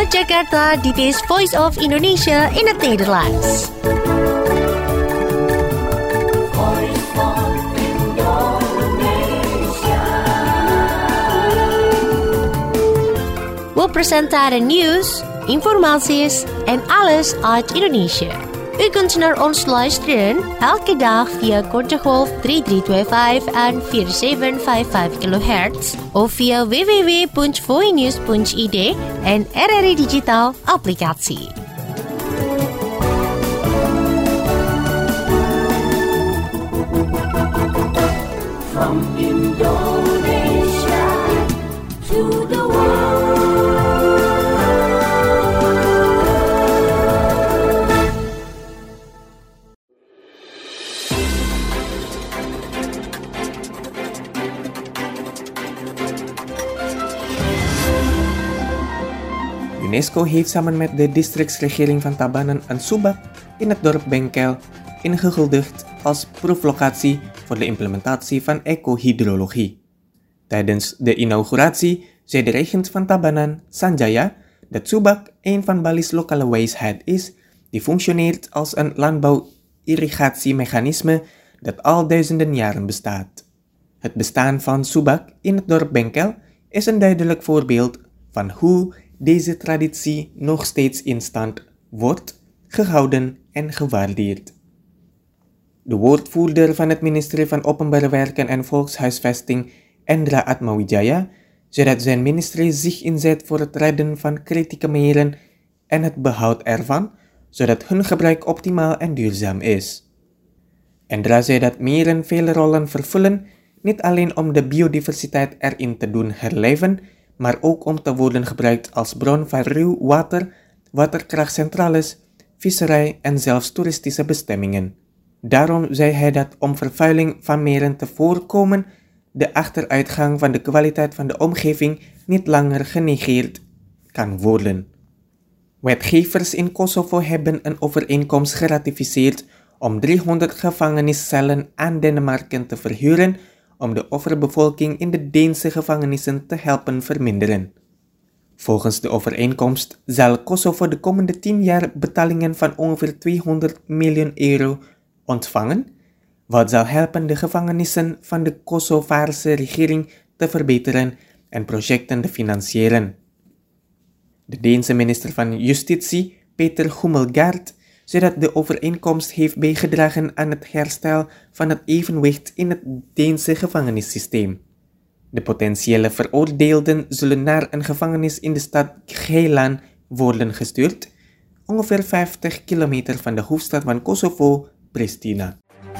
Jakarta, dit is Voice of Indonesia in het Nederlands. We presenteren nieuws, informaties en alles uit Indonesië. U kunt naar ons luisteren elke dag via korte golf 3325 en 4755 kHz of via www.voinews.id en RRI Digital applicatie. From Indonesia to the world. UNESCO heeft samen met de districtsregering van Tabanan en Subak in het dorp Bengkel ingehuldigd als proeflocatie voor de implementatie van ecohydrologie. Tijdens de inauguratie zei de regent van Tabanan, Sanjaya, dat Subak een van Bali's lokale wijsheid is die functioneert als een landbouw-irrigatiemechanisme dat al duizenden jaren bestaat. Het bestaan van Subak in het dorp Bengkel is een duidelijk voorbeeld van hoe deze traditie nog steeds in stand wordt gehouden en gewaardeerd. De woordvoerder van het ministerie van Openbare Werken en Volkshuisvesting, Endra Atmawijaya, zei dat zijn ministerie zich inzet voor het redden van kritieke meren en het behoud ervan, zodat hun gebruik optimaal en duurzaam is. Endra zei dat meren vele rollen vervullen, niet alleen om de biodiversiteit erin te doen herleven, maar ook om te worden gebruikt als bron van ruw water, waterkrachtcentrales, visserij en zelfs toeristische bestemmingen. Daarom zei hij dat om vervuiling van meren te voorkomen, de achteruitgang van de kwaliteit van de omgeving niet langer genegeerd kan worden. Wetgevers in Kosovo hebben een overeenkomst geratificeerd om 300 gevangeniscellen aan Denemarken te verhuren om de overbevolking in de Deense gevangenissen te helpen verminderen. Volgens de overeenkomst zal Kosovo de komende 10 jaar betalingen van ongeveer €200 miljoen ontvangen, wat zal helpen de gevangenissen van de Kosovaarse regering te verbeteren en projecten te financieren. De Deense minister van Justitie, Peter Hummelgaard, zei dat de overeenkomst heeft bijgedragen aan het herstel van het evenwicht in het Deense gevangenissysteem. De potentiële veroordeelden zullen naar een gevangenis in de stad Gjelan worden gestuurd, ongeveer 50 kilometer van de hoofdstad van Kosovo, Pristina.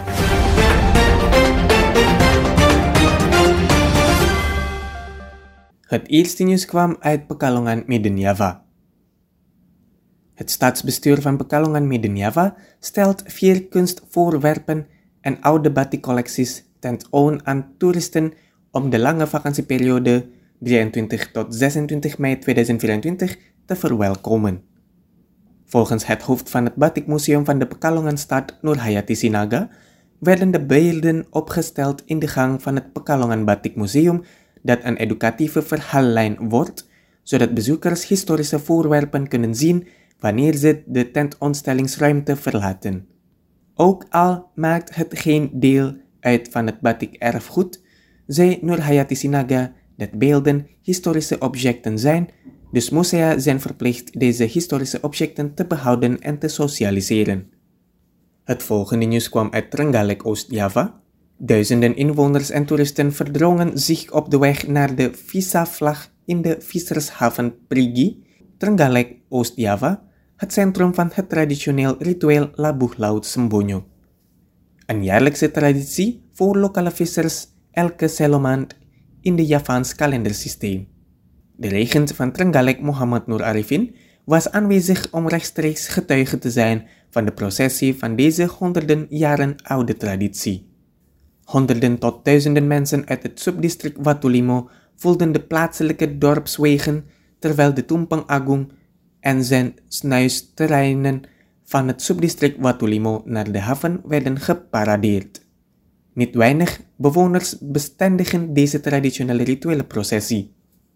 Het eerste nieuws kwam uit Pekalongan, Midden-Java. Het staatsbestuur van Pekalongan Midden-Java stelt 4 kunstvoorwerpen en oude batikcollecties tentoon aan toeristen om de lange vakantieperiode 23 tot 26 mei 2024 te verwelkomen. Volgens het hoofd van het Batikmuseum van de Pekalonganstad, Nurhayati Sinaga, werden de beelden opgesteld in de gang van het Pekalongan Batikmuseum dat een educatieve verhaallijn wordt, zodat bezoekers historische voorwerpen kunnen zien wanneer ze de tentoonstellingsruimte verlaten. Ook al maakt het geen deel uit van het batik-erfgoed, zei Nurhayati Sinaga dat beelden historische objecten zijn, dus musea zijn verplicht deze historische objecten te behouden en te socialiseren. Het volgende nieuws kwam uit Trenggalek, Oost-Java. Duizenden inwoners en toeristen verdrongen zich op de weg naar de Visa-vlag in de vissershaven Perigi, Trenggalek, Oost-Java, het centrum van het traditioneel ritueel Labuh Laut Sembonyo. Een jaarlijkse traditie voor lokale vissers elke maand in de Javaans kalendersysteem. De regent van Trenggalek, Muhammad Nur Arifin, was aanwezig om rechtstreeks getuige te zijn van de processie van deze honderden jaren oude traditie. Honderden tot duizenden mensen uit het subdistrict Watulimo vulden de plaatselijke dorpswegen, terwijl de Tumpeng Agung en zijn snuisterreinen van het subdistrict Watulimo naar de haven werden geparadeerd. Niet weinig bewoners bestendigen deze traditionele rituele processie.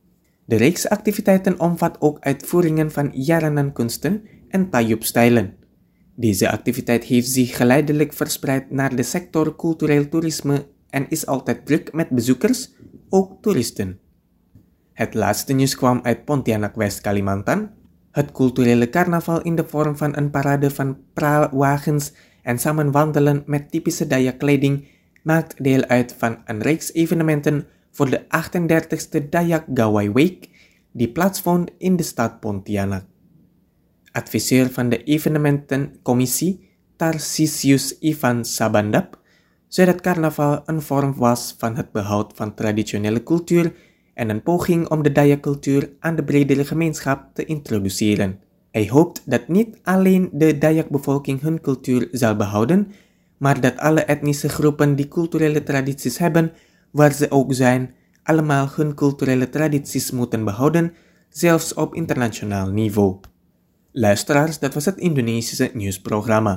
De reeks activiteiten omvat ook uitvoeringen van Jaranan-kunsten en Tayub-stijlen. Deze activiteit heeft zich geleidelijk verspreid naar de sector cultureel toerisme en is altijd druk met bezoekers, ook toeristen. Het laatste nieuws kwam uit Pontianak, West-Kalimantan. Het culturele carnaval in de vorm van een parade van praalwagens en samen wandelen met typische Dayak-kleding maakt deel uit van een reeks evenementen voor de 38e Dayak Gawai Week die plaatsvond in de stad Pontianak. Adviseur van de evenementencommissie Tarsisius Ivan Sabandap zei dat carnaval een vorm was van het behoud van traditionele cultuur en een poging om de Dayak-cultuur aan de bredere gemeenschap te introduceren. Hij hoopt dat niet alleen de Dayak-bevolking hun cultuur zal behouden, maar dat alle etnische groepen die culturele tradities hebben, waar ze ook zijn, allemaal hun culturele tradities moeten behouden, zelfs op internationaal niveau. Luisteraars, dat was het Indonesische nieuwsprogramma.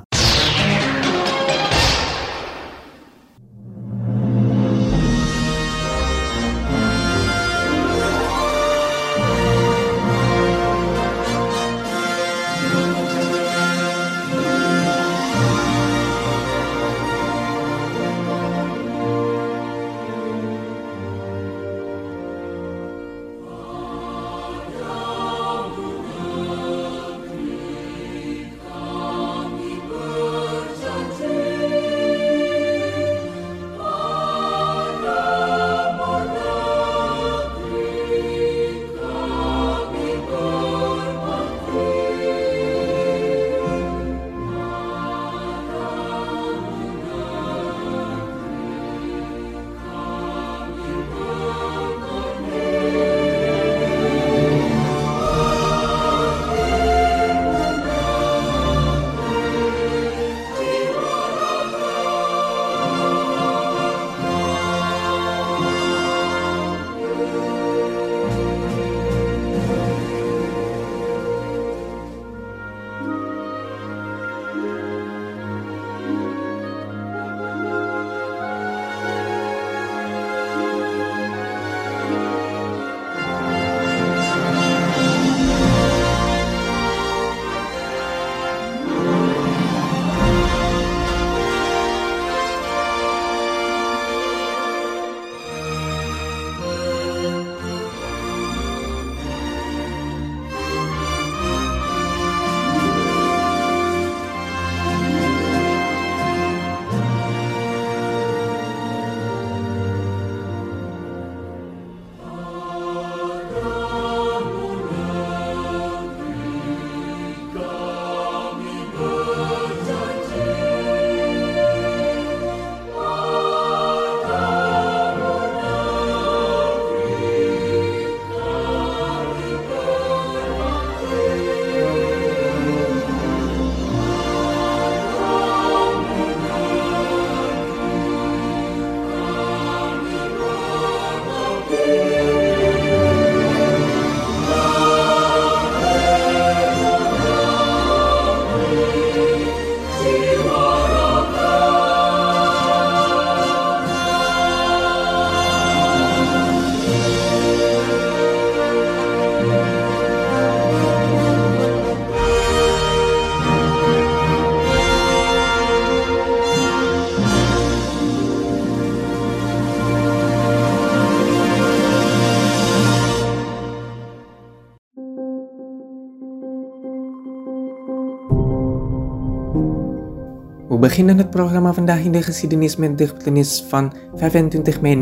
We beginnen het programma vandaag in de geschiedenis met de gebeurtenis van 25 mei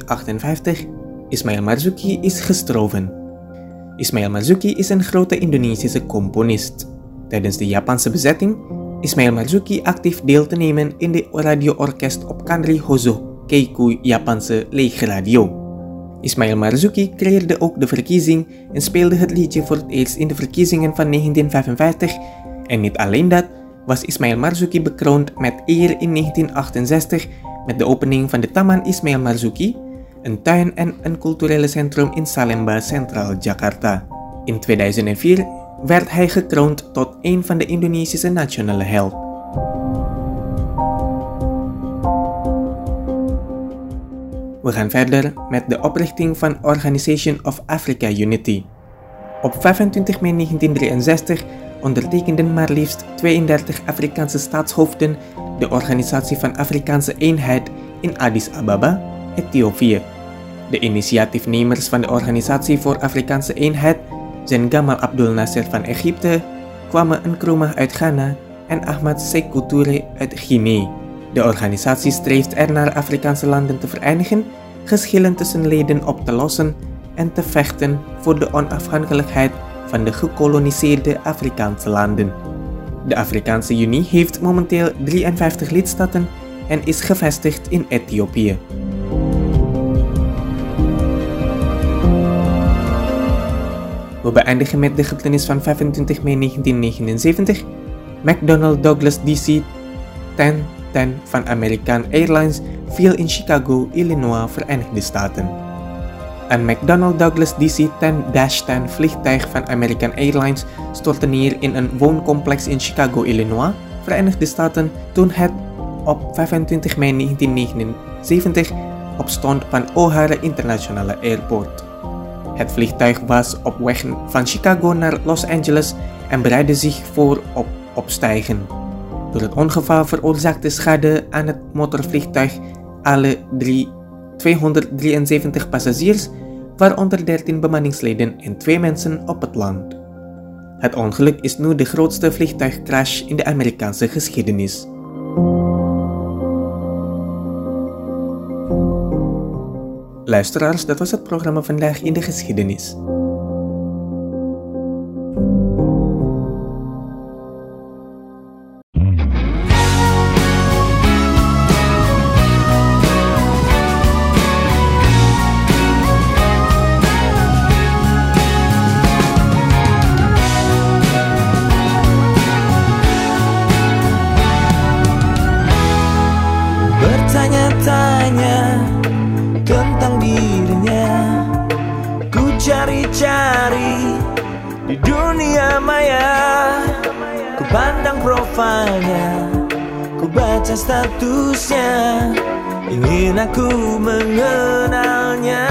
1958. Ismail Marzuki is gestorven. Ismail Marzuki is een grote Indonesische componist. Tijdens de Japanse bezetting Ismail Marzuki actief deel te nemen in de radioorkest op Kanri Hozo Keiku Japanse legerradio. Ismail Marzuki creëerde ook de verkiezing en speelde het liedje voor het eerst in de verkiezingen van 1955. En niet alleen dat, was Ismail Marzuki bekroond met eer in 1968 met de opening van de Taman Ismail Marzuki, een tuin en een culturele centrum in Salemba, Centraal Jakarta. In 2004 werd hij gekroond tot een van de Indonesische nationale held. We gaan verder met de oprichting van Organization of Africa Unity. Op 25 mei 1963 ondertekenden maar liefst 32 Afrikaanse staatshoofden de Organisatie van Afrikaanse Eenheid in Addis Ababa, Ethiopië. De initiatiefnemers van de Organisatie voor Afrikaanse Eenheid zijn Gamal Abdel Nasser van Egypte, Kwame Nkrumah uit Ghana en Ahmad Sékou Touré uit Guinea. De organisatie streeft ernaar Afrikaanse landen te vereenigen, geschillen tussen leden op te lossen en te vechten voor de onafhankelijkheid van de gekoloniseerde Afrikaanse landen. De Afrikaanse Unie heeft momenteel 53 lidstaten en is gevestigd in Ethiopië. We beëindigen met de gebeurtenis van 25 mei 1979. McDonnell Douglas DC-10 van American Airlines viel in Chicago, Illinois, Verenigde Staten. Een McDonnell Douglas DC-10-10 vliegtuig van American Airlines stortte neer in een wooncomplex in Chicago, Illinois, Verenigde Staten, toen het op 25 mei 1979 opstond van O'Hare Internationale Airport. Het vliegtuig was op weg van Chicago naar Los Angeles en bereidde zich voor op opstijgen. Door het ongeval veroorzaakte schade aan het motorvliegtuig alle 273 passagiers, waaronder 13 bemanningsleden en 2 mensen op het land. Het ongeluk is nu de grootste vliegtuigcrash in de Amerikaanse geschiedenis. Luisteraars, dat was het programma Vandaag in de Geschiedenis. Bertanya-tanya tentang dirinya, ku cari-cari di dunia maya. Ku pandang profilnya, ku baca statusnya, ingin aku mengenalnya.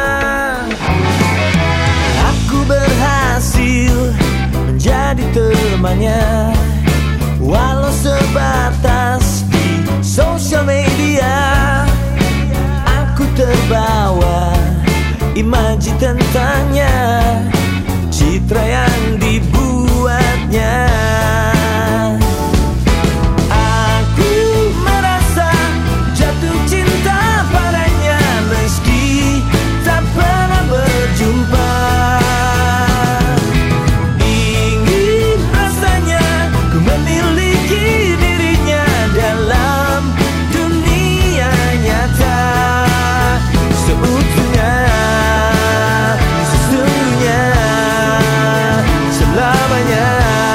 Aku berhasil menjadi temannya, walau sebatas di sosial media. Aku terbawa imaji tentangnya, citra yang dibuatnya. Aku merasa jatuh cinta padanya meski tak pernah berjumpa. Ingin rasanya ku memiliki dirinya dalam dunia nyata seutuhnya, sesungguhnya, selamanya.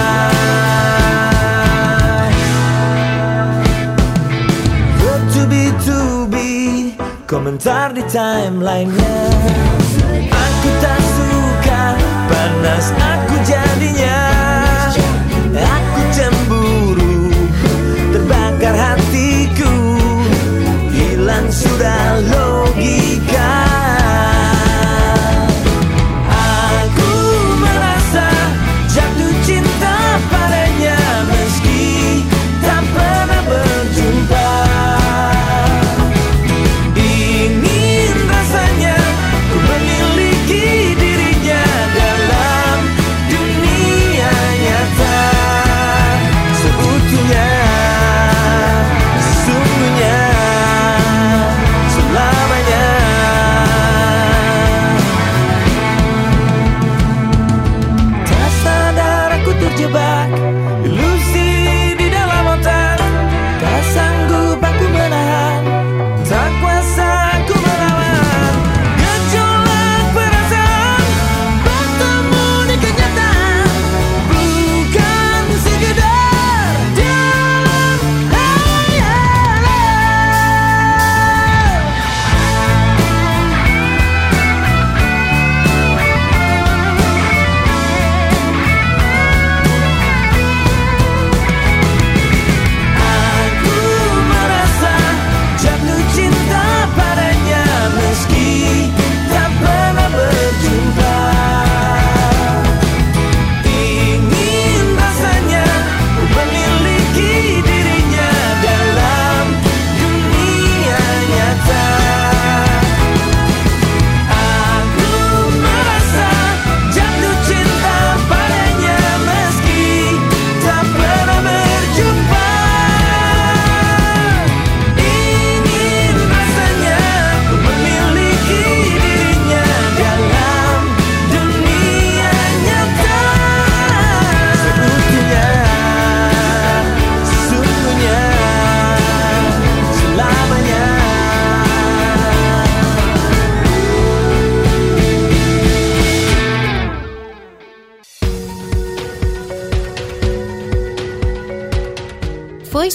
Bertubi-tubi komentar di timeline-nya. Aku tak suka, panas aku jadinya. Aku cemburu, terbakar hatiku, hilang sudah logika. Aku merasa jatuh cinta padanya meski tak pernah berjumpa. Ingin rasanya ku memiliki dirinya dalam dunia nyata.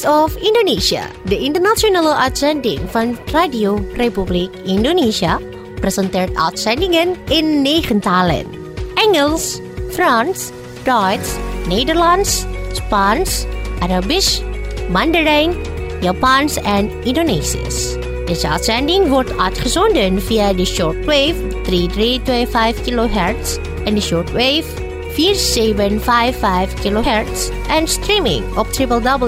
of Indonesia, de internationale uitzending van Radio Republiek Indonesia, presenteert uitzendingen in 9 talen. Engels, Frans, Duits, Nederlands, Spaans, Arabisch, Mandarijn, Japans en Indonesisch. Deze uitzending wordt uitgezonden via de shortwave 3325 kHz en de shortwave 4755 kHz en streaming op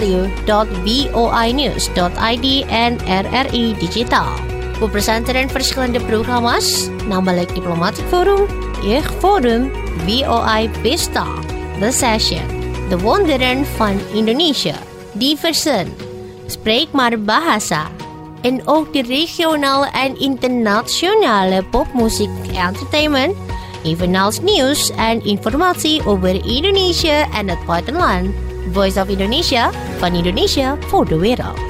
www.voinews.id en RRI Digitaal. We presenteren verschillende programma's, namelijk Diplomatic Forum, Jeugdforum, VOI Pesta, The Session, De Wonderen van Indonesië, Diversen, Spreek maar Bahasa, en ook de regionale en internationale popmuziek entertainment, evenals nieuws en informatie over Indonesië en het buitenland. Voice of Indonesia, van Indonesia voor de wereld.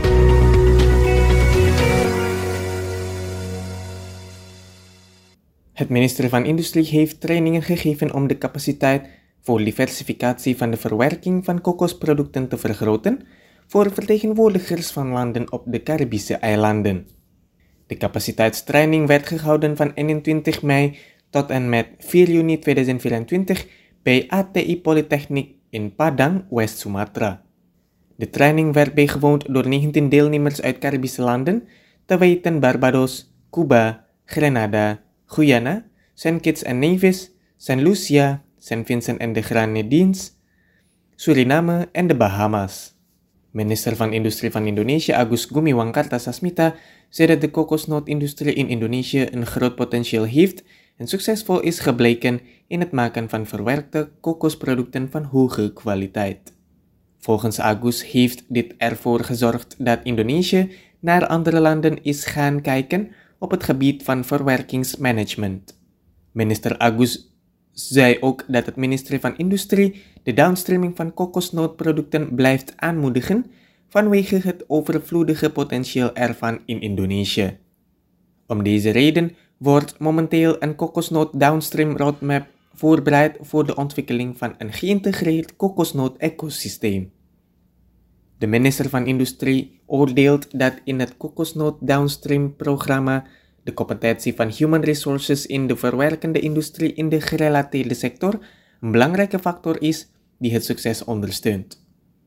Het ministerie van Industrie heeft trainingen gegeven om de capaciteit voor diversificatie van de verwerking van kokosproducten te vergroten voor vertegenwoordigers van landen op de Caribische eilanden. De capaciteitstraining werd gehouden van 21 mei tot en met 4 juni 2024 bij ATI Polytechniek in Padang, West Sumatra. De training werd bijgewoond door 19 deelnemers uit Caribische landen, te weten Barbados, Cuba, Grenada, Guyana, St. Kitts en Nevis, St. Lucia, St. Vincent en de Grenadines, Suriname en de Bahamas. Minister van Industrie van Indonesië Agus Gumiwang Kartasasmita zei dat de kokosnootindustrie in Indonesië een groot potentieel heeft en succesvol is gebleken in het maken van verwerkte kokosproducten van hoge kwaliteit. Volgens Agus heeft dit ervoor gezorgd dat Indonesië naar andere landen is gaan kijken op het gebied van verwerkingsmanagement. Minister Agus zei ook dat het ministerie van Industrie de downstreaming van kokosnootproducten blijft aanmoedigen vanwege het overvloedige potentieel ervan in Indonesië. Om deze reden wordt momenteel een kokosnoot downstream roadmap voorbereid voor de ontwikkeling van een geïntegreerd kokosnoot-ecosysteem. De minister van Industrie oordeelt dat in het kokosnoot downstream programma de competentie van human resources in de verwerkende industrie in de gerelateerde sector een belangrijke factor is die het succes ondersteunt.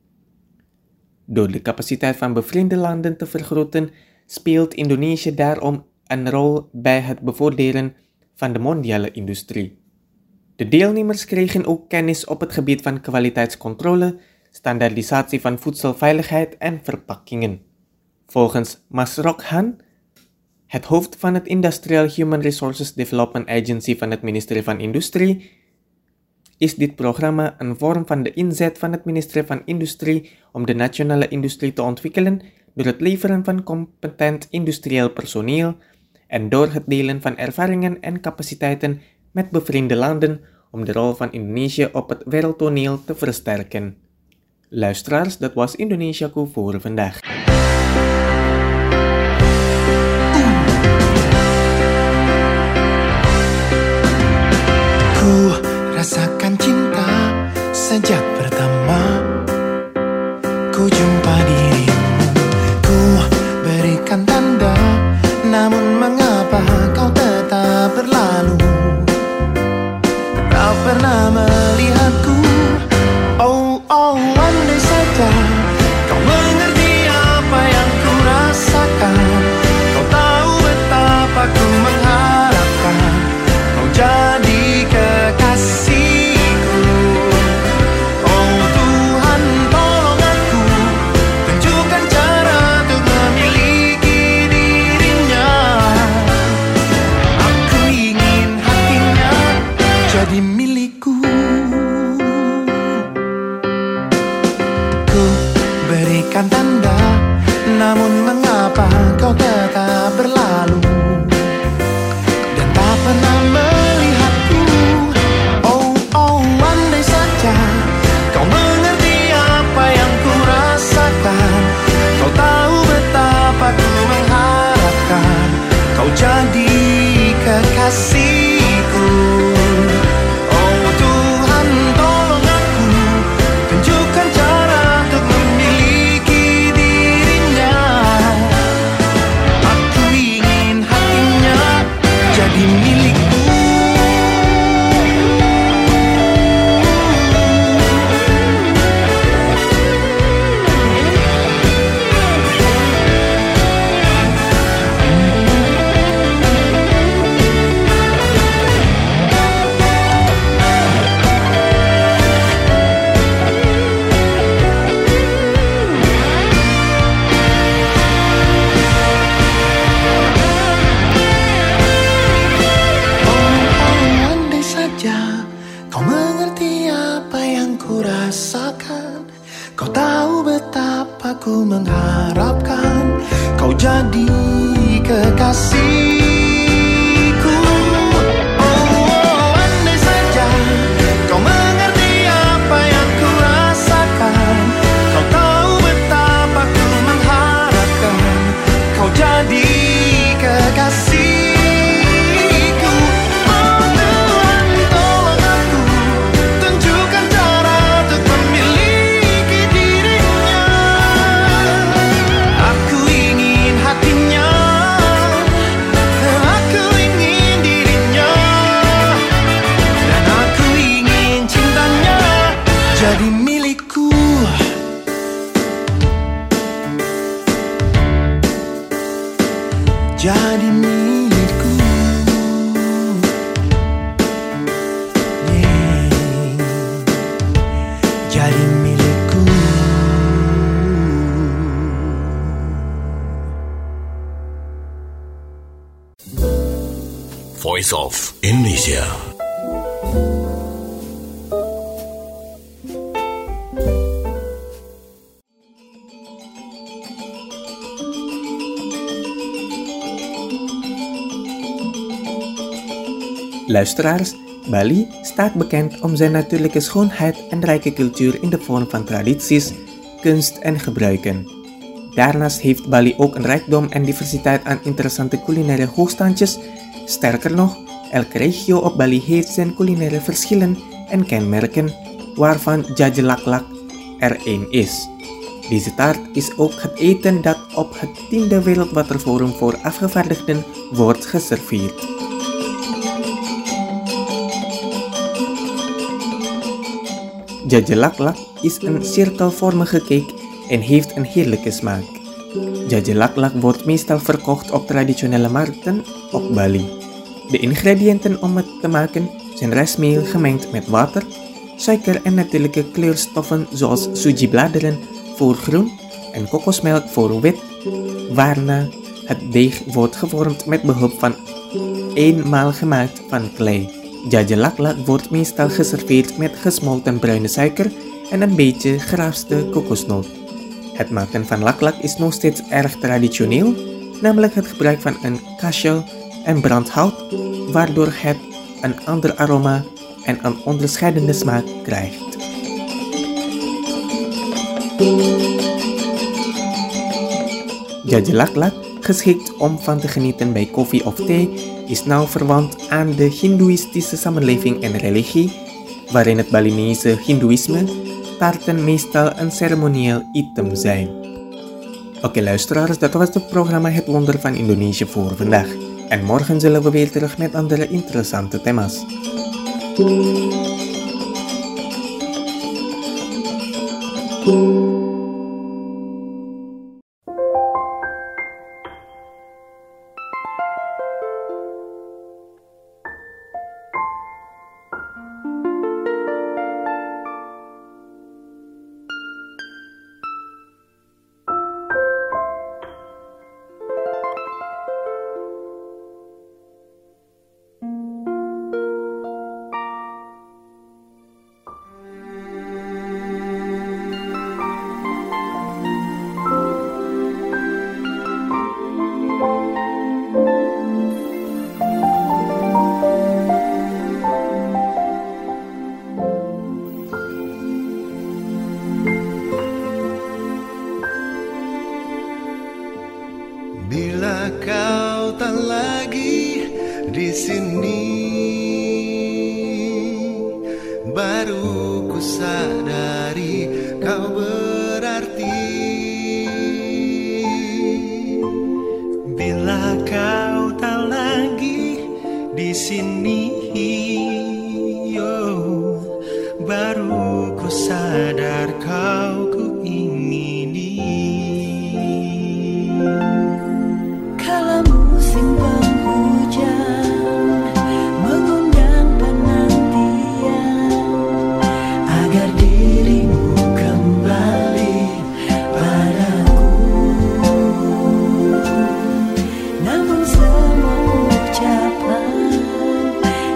Door de capaciteit van bevriende landen te vergroten, speelt Indonesië daarom een rol bij het bevorderen van de mondiale industrie. De deelnemers kregen ook kennis op het gebied van kwaliteitscontrole, standaardisatie van voedselveiligheid en verpakkingen. Volgens Masrok Han, het hoofd van het Industrial Human Resources Development Agency van het ministerie van Industrie, is dit programma een vorm van de inzet van het ministerie van Industrie om de nationale industrie te ontwikkelen door het leveren van competent industrieel personeel en door het delen van ervaringen en capaciteiten met bevriende landen om de rol van Indonesië op het wereldtoneel te versterken. Luisteraars, dat was Indonesiaku voor vandaag. Ku rasakan cinta sejak pertama ku jumpa dirimu. Ku berikan tanda, namun mengapa kau tetap berlalu? Tak pernah melihatku. Oh, oh, andai saja kau mengerti apa yang ku rasakan. Kau tahu betapa ku mengharapkan kau jadi kekasihku. Oh Tuhan, tolong aku, tunjukkan cara untuk memiliki dirinya. Aku ingin hatinya jadi milikku. Ku berikan tanda, namun mengapa kau tetap berlalu dan tak pernah melihatku. Oh, oh, andai saja kau mengerti apa yang ku rasakan. Kau tahu betapa ku mengharapkan kau jadi kekasihku. Oh Tuhan, tolong aku, tunjukkan cara untuk memiliki jadi kekasihku. Oh, andai saja kau mengerti apa yang ku rasakan, kau tahu betapa ku mengharapkan kau jadi kekasihku. Oh Tuhan, tolong aku, tunjukkan cara untuk memiliki dirinya. Aku ingin hatinya, aku ingin dirinya, dan aku ingin cintanya jadi milikku. Jadi milikku. Yeah. Jadi milikku. Voice of Indonesia. Luisteraars, Bali staat bekend om zijn natuurlijke schoonheid en rijke cultuur in de vorm van tradities, kunst en gebruiken. Daarnaast heeft Bali ook een rijkdom en diversiteit aan interessante culinaire hoogstandjes. Sterker nog, elke regio op Bali heeft zijn culinaire verschillen en kenmerken, waarvan Jajalaklak er één is. Deze taart is ook het eten dat op het 10e Wereldwaterforum voor afgevaardigden wordt geserveerd. Jajalaklak is een cirkelvormige cake en heeft een heerlijke smaak. Jajalaklak wordt meestal verkocht op traditionele markten op Bali. De ingrediënten om het te maken zijn rijstmeel gemengd met water, suiker en natuurlijke kleurstoffen zoals sujibladeren voor groen en kokosmelk voor wit, waarna het deeg wordt gevormd met behulp van eenmaal gemaakt van klei. Jajalaklak wordt meestal geserveerd met gesmolten bruine suiker en een beetje geraspte kokosnoot. Het maken van laklak is nog steeds erg traditioneel, namelijk het gebruik van een kachel en brandhout, waardoor het een ander aroma en een onderscheidende smaak krijgt. Jajalaklak, geschikt om van te genieten bij koffie of thee, is nauw verwant aan de Hindoeïstische samenleving en religie, waarin het Balinese Hindoeïsme taarten meestal een ceremonieel item zijn. Oké luisteraars, dat was het programma Het Wonder van Indonesië voor vandaag. En morgen zullen we weer terug met andere interessante thema's. Bila kau tak lagi di sini, baru ku sadari kau berarti. Bila kau tak lagi di sini, baru ku sadar kau ku ingini. Kala musim penghujan mengundang penantian agar dirimu kembali padaku. Namun semua ucapan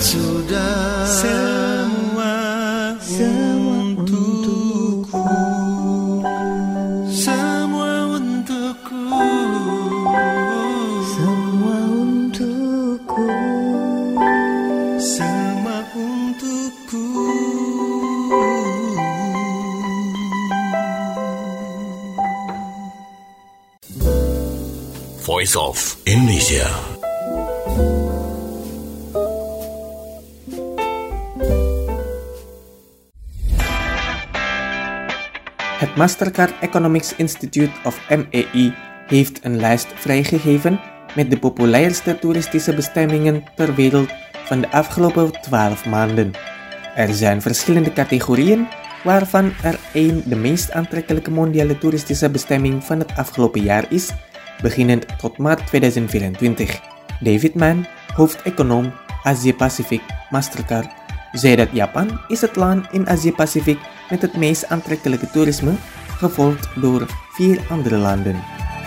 sudah semua untukku, semua untukku, semua untukku, semua untukku. Voice of Indonesia. Het Mastercard Economics Institute of MEI heeft een lijst vrijgegeven met de populairste toeristische bestemmingen ter wereld van de afgelopen 12 maanden. Er zijn verschillende categorieën, waarvan er één de meest aantrekkelijke mondiale toeristische bestemming van het afgelopen jaar is, beginnend tot maart 2024. David Mann, hoofdeconoom Azië-Pacific Mastercard, zei dat Japan is het land in Azië-Pacific met het meest aantrekkelijke toerisme, gevolgd door 4 andere landen.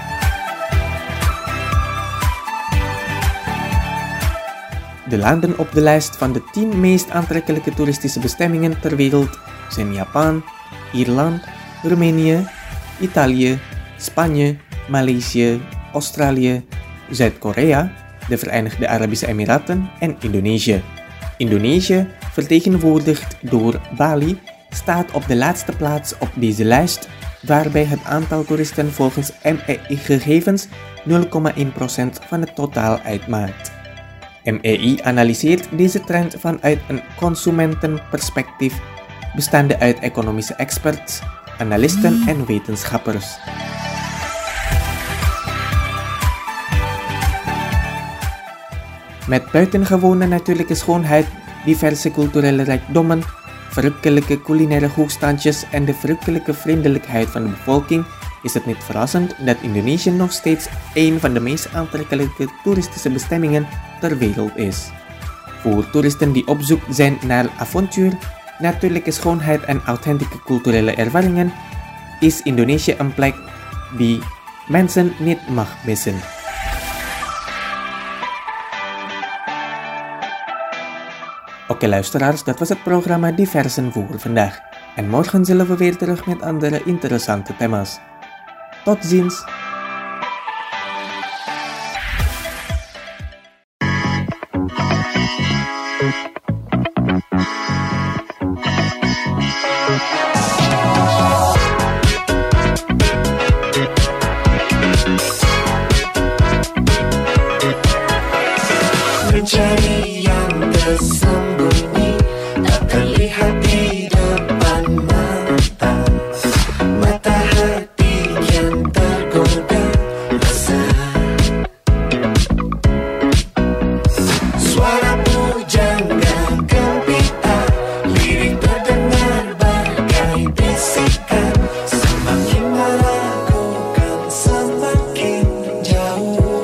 De landen op de lijst van de 10 meest aantrekkelijke toeristische bestemmingen ter wereld zijn Japan, Ierland, Roemenië, Italië, Spanje, Maleisië, Australië, Zuid-Korea, de Verenigde Arabische Emiraten en Indonesië. Indonesië, vertegenwoordigd door Bali, staat op de laatste plaats op deze lijst, waarbij het aantal toeristen volgens MEI-gegevens 0,1% van het totaal uitmaakt. MEI analyseert deze trend vanuit een consumentenperspectief, bestaande uit economische experts, analisten en wetenschappers. Met buitengewone natuurlijke schoonheid, diverse culturele rijkdommen, verrukkelijke culinaire hoogstandjes en de verrukkelijke vriendelijkheid van de bevolking is het niet verrassend dat Indonesië nog steeds een van de meest aantrekkelijke toeristische bestemmingen ter wereld is. Voor toeristen die op zoek zijn naar avontuur, natuurlijke schoonheid en authentieke culturele ervaringen is Indonesië een plek die mensen niet mag missen. Oké luisteraars, dat was het programma Diversen voor vandaag. En morgen zullen we weer terug met andere interessante thema's. Tot ziens! mencari yang tersembunyi tak terlihat di depan mata. Mata hati yang tergoda rasa. Suara pujangga gembira, lirik terdengar bagai bisikan. Semakin meragukan, semakin jauh.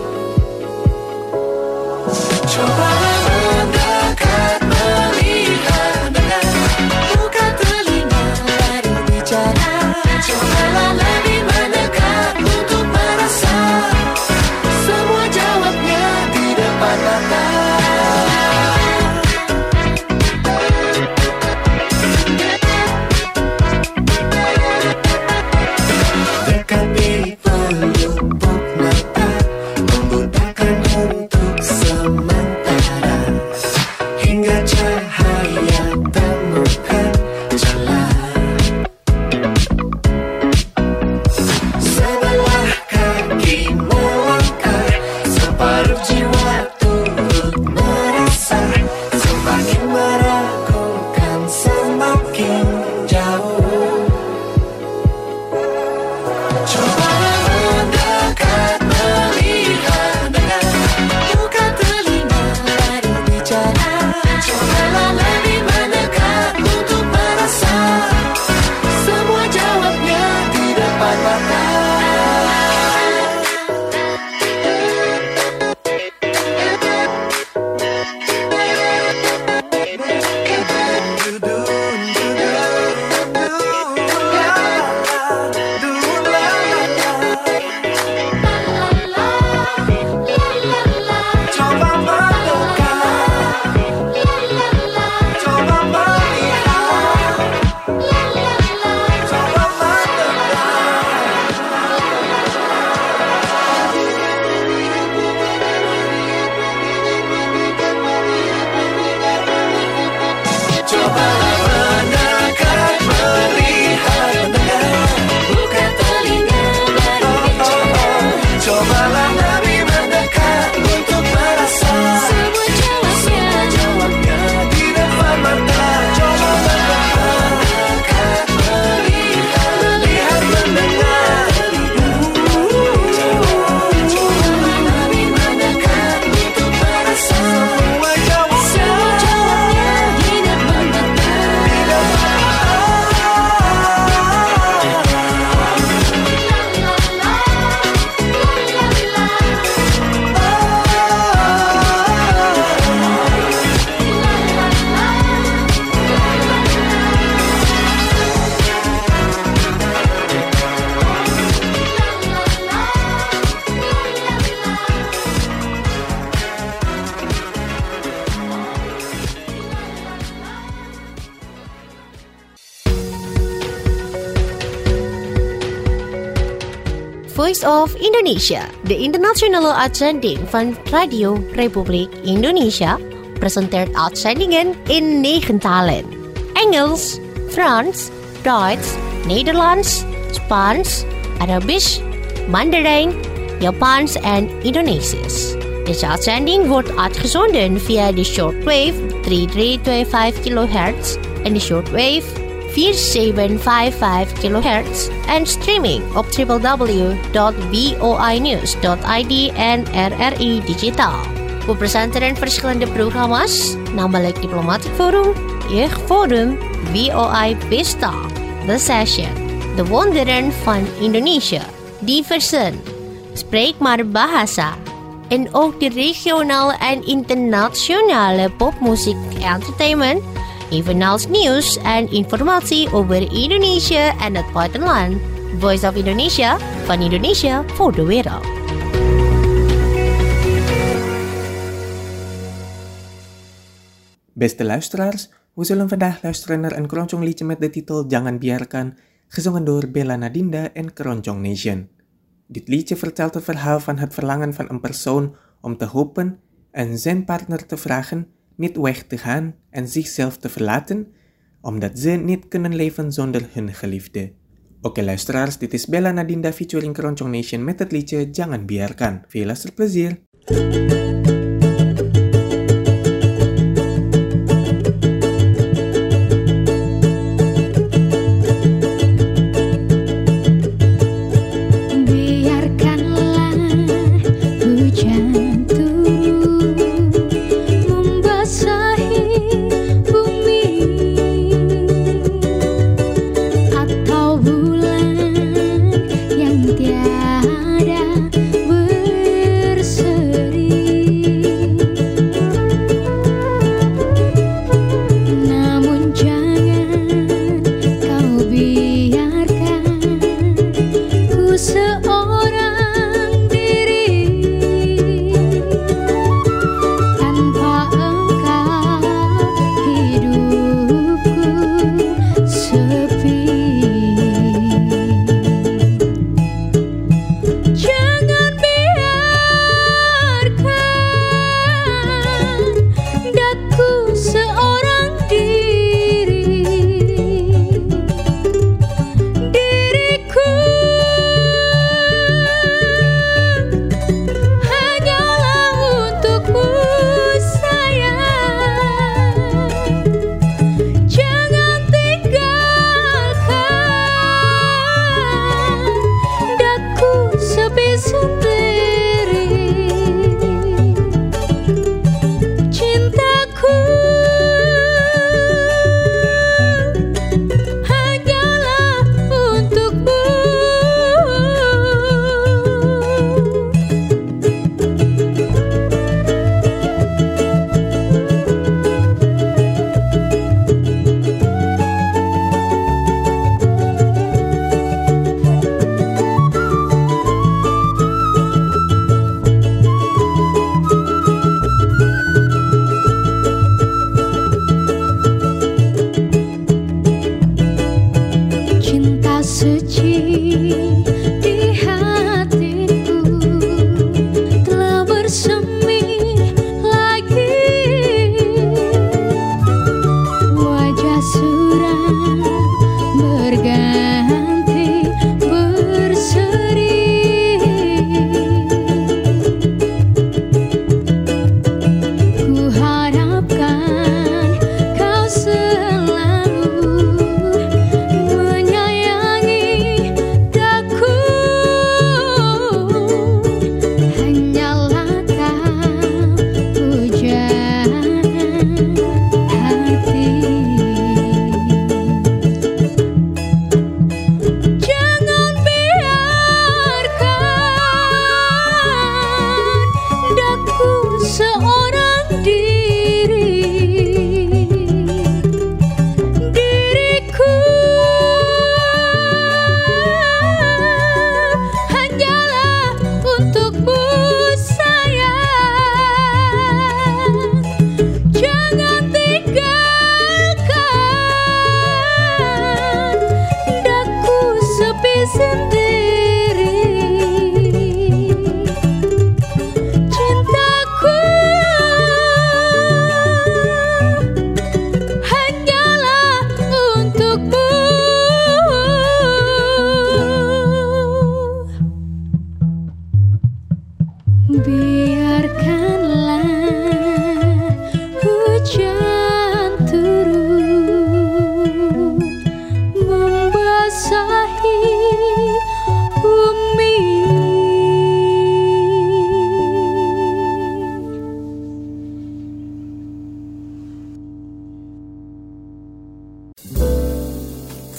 Cobalah mendekat, melihat dengan buka telinga baru bicara. Cobalah lebih mendekat untuk merasa semua jawabnya di depan mata. Dekati pelupuk mata, membutakan untuk sementara, hingga cahaya temukan jalan. Sebelah kaki melangkah, separuh jiwa turut merasa. Semakin meragukan, semakin jauh. Cobalah mendekat, melihat dengan buka telinga baru bicara. Voice of Indonesia, de internationale uitzending van Radio Republiek Indonesia, presenteert uitzendingen in 9 talen. Engels, Frans, Duits, Nederlands, Spaans, Arabisch, Mandarijn, Japans en Indonesisch. Deze uitzending wordt uitgezonden via de shortwave 3325 kHz en de shortwave 4755 kHz en streaming op www.voinews.id en RRI Digitaal. We presenteren verschillende programma's, namelijk Diplomatic Forum, Jeugdforum, VOI Pesta, The Session, De Wonderen van Indonesië, Diversen, Spreek maar Bahasa, en ook de regionale en internationale popmuziek entertainment, evenals nieuws en informatie over Indonesië en het buitenland. Voice of Indonesia, van Indonesië voor de wereld. Beste luisteraars, we zullen vandaag luisteren naar een keroncong liedje met de titel Jangan Biarkan, gezongen door Bella Nadinda en Keroncong Nation. Dit liedje vertelt het verhaal van het verlangen van een persoon om te hopen en zijn partner te vragen niet weg te gaan en zichzelf te verlaten, omdat ze niet kunnen leven zonder hun geliefde. Oké luisteraars, dit is Bella Nadinda featuring Keroncong Nation met het liedje Jangan Biarkan. Veel luisterplezier!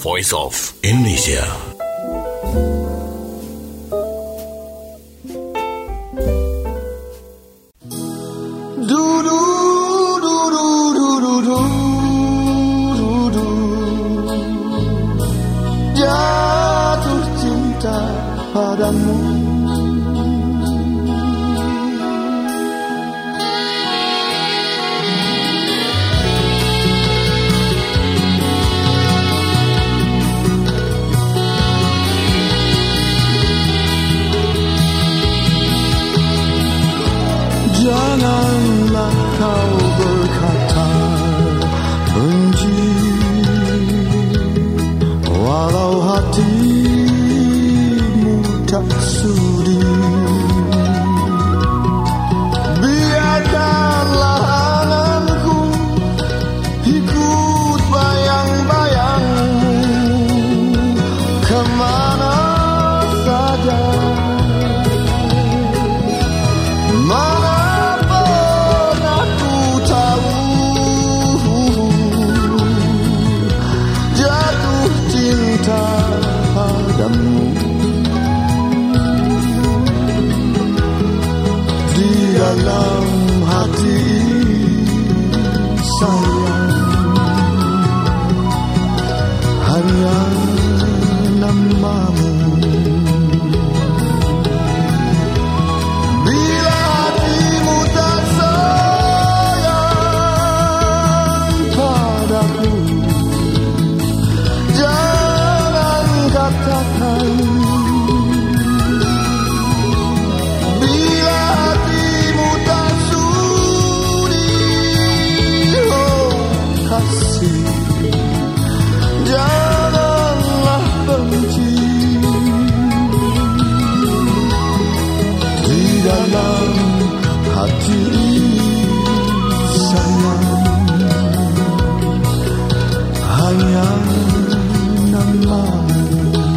Voice of Indonesia. Jatuh cinta padamu. Janganlah kau berkata benci, walau hatimu tak sudi. Biarkanlah anganku ikut bayang-bayangmu kemana saja. Dalam hati sayang hanya namamu. Bila hatimu tak sayang padaku, jangan katakan. Janganlah benci, di dalam hati sayang hanya namamu.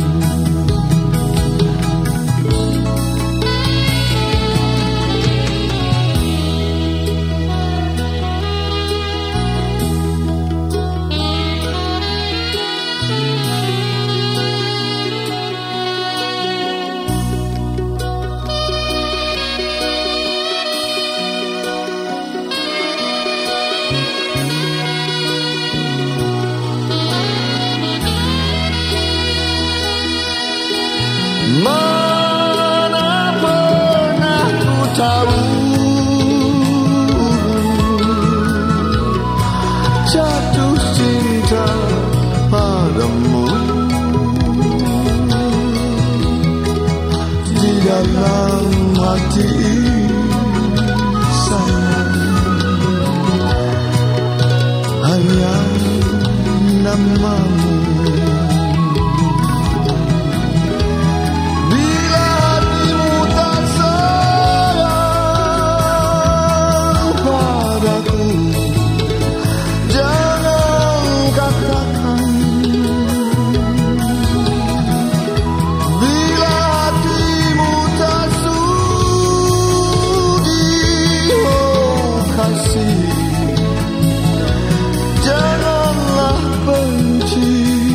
Mana pernah ku tahu jatuh cinta padamu. Di dalam hati sayang hanya namamu. Janganlah benci,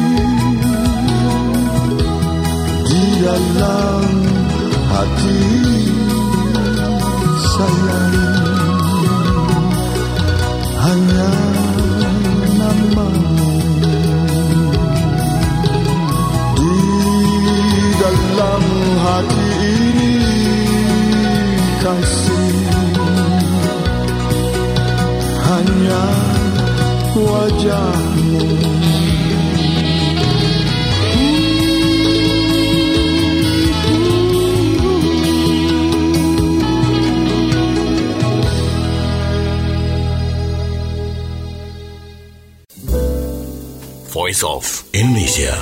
di dalam hati sayang hanya namamu. Di dalam hati ini kasih hanya wajahmu. Voice of Indonesia.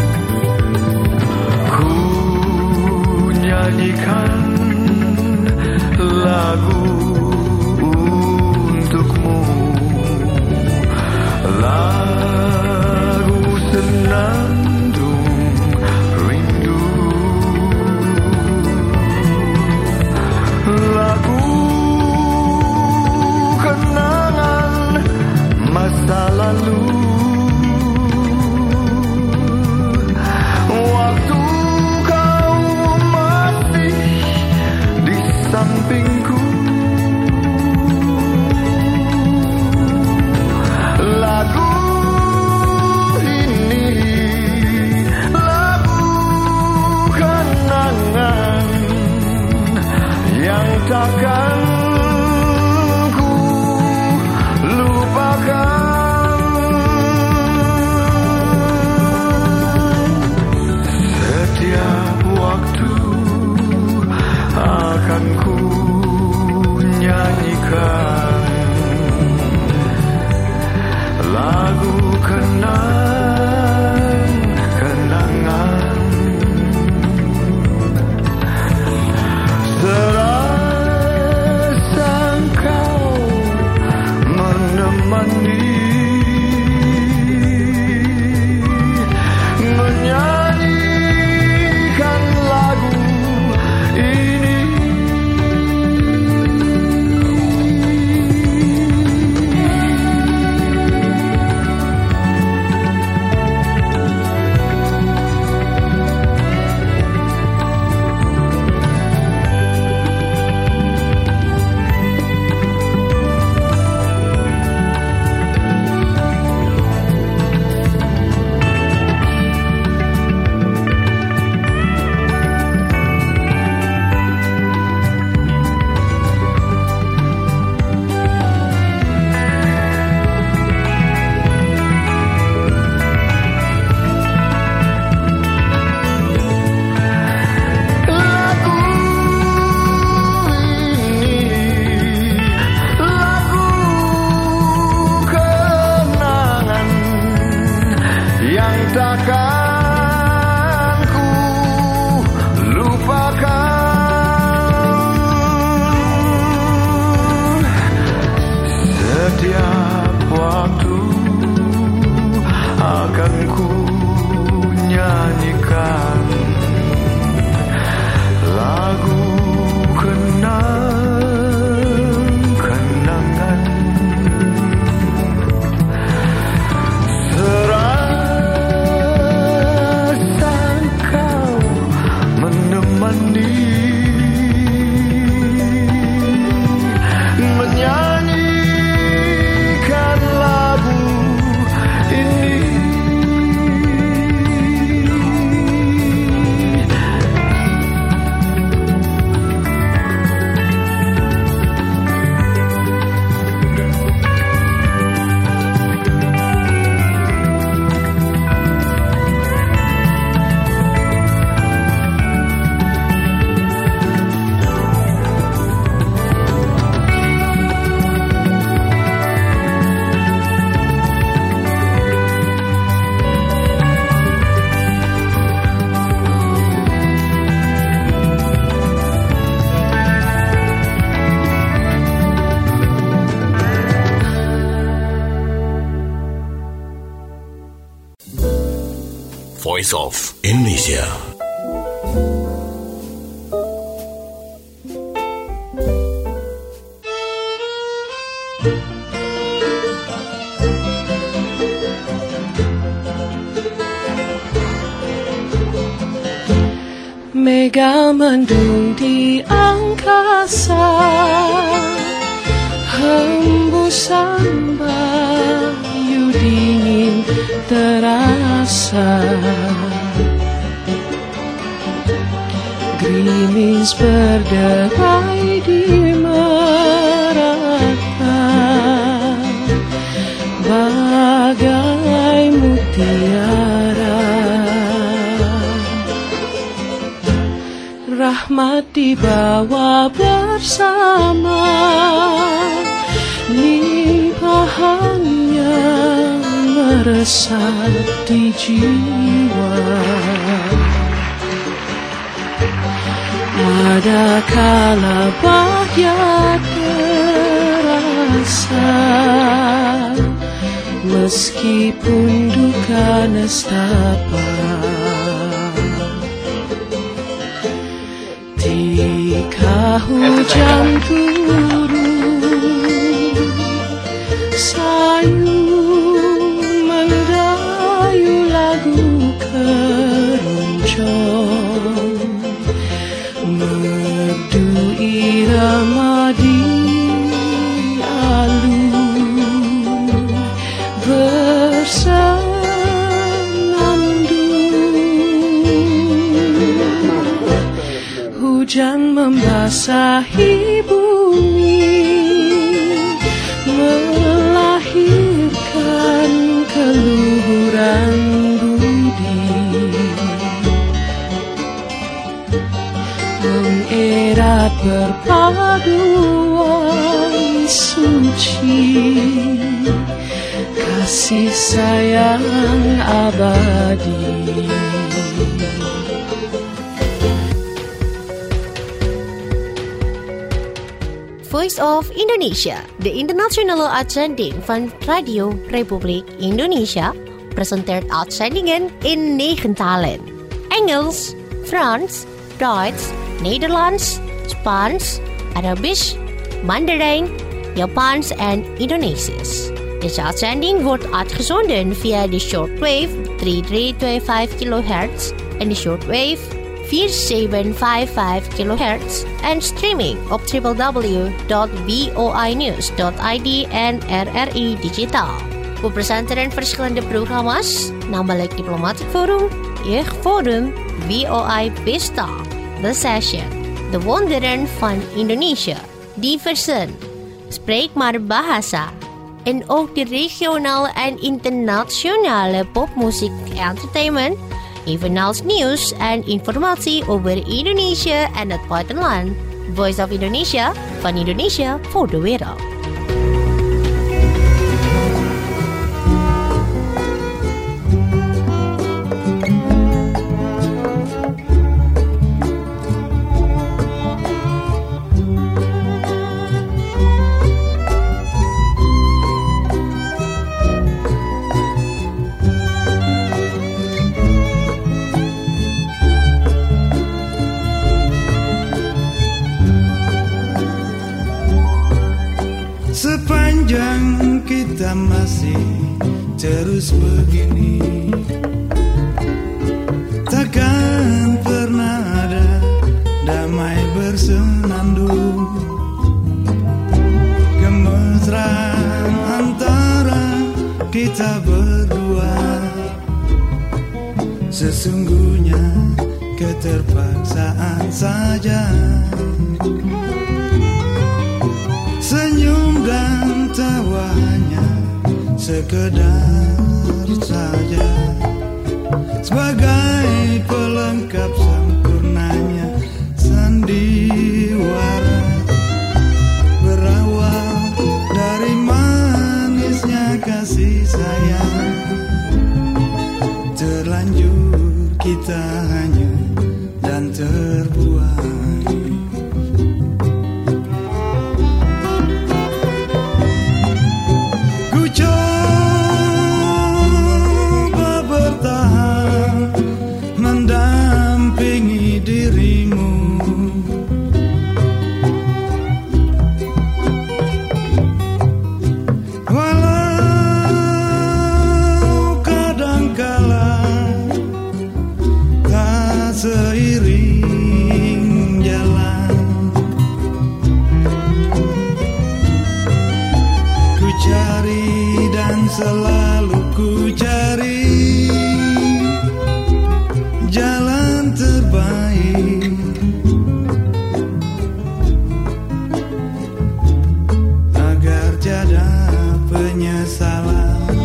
Ku nyanyikan Voice of Indonesia. Mega mendung di angkasa, hembusan bayu dingin terasa, gerimis berderai di merata, bagai mutiara. Rahmat dibawa bersama, limpahannya meresap di jiwa. Ada kala bahaya terasa, meskipun duka nestapa. Jika hujan turun, sayu mendayu lagu keroncong, merdu irama di alun bersenandung. Hujan membasahi bumi, melahirkan keluhuran budi, mengerat perpaduan suci, kasih sayang abadi. Voice of Indonesia, de internationale uitzending van Radio Republiek Indonesia, presenteert uitzendingen in 9 talen. Engels, Frans, Duits, Nederlands, Spaans, Arabisch, Mandarijn, Japans en Indonesisch. Deze uitzending wordt uitgezonden via de shortwave 3325 kHz en de shortwave 4755 kHz en streaming op www.voinews.id en RRI Digitaal. We presenteren verschillende programma's, namelijk Diplomatic Forum, Jeugdforum, VOI Pesta, The Session, De Wonderen van Indonesië, Diversen, Spreek maar Bahasa, en ook de regionale en internationale popmuziek entertainment, evenals nieuws en informatie over Indonesië en het buitenland. Voice of Indonesia, van Indonesia voor de wereld. Sepanjang kita masih terus begini, takkan pernah ada damai bersenandung. Kemesraan antara kita berdua sesungguhnya keterpaksaan saja. Senyum dan tawanya sekedar saja, sebagai pelengkap sempurnanya sandiwara, berawal dari manisnya kasih sayang. Terlanjur kita hanyut dan terbuang. selalu ku cari jalan terbaik agar tiada penyesalan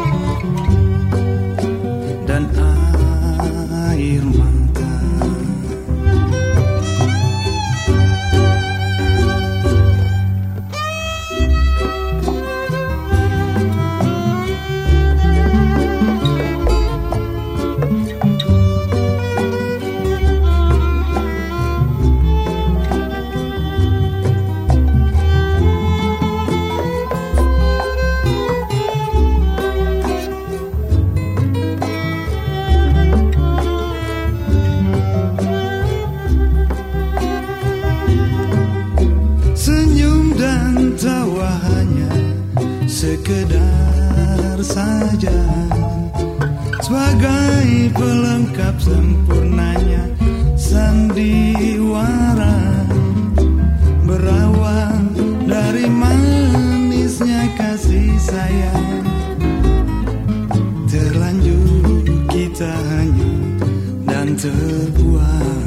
dan air mata. Senyum dan tawa hanya sekedar saja sebagai pelengkap sempurnanya sandiwara berawal dari manisnya kasih sayang. Terlanjur kita hanyut dan terbuang.